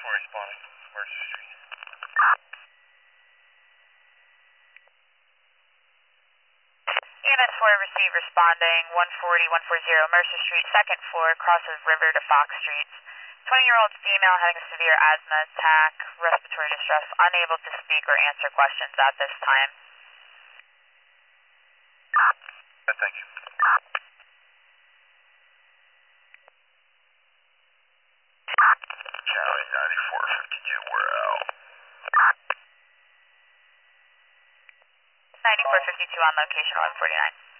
4 responding. Mercer Street. EMS 4 receive responding 140 Mercer Street, second floor, crosses river to Fox Streets. 20-year-old female having a severe asthma attack, respiratory distress, unable to speak or answer questions at this time. Thank you. Charlie 9452, we're out. 9452 on location 149.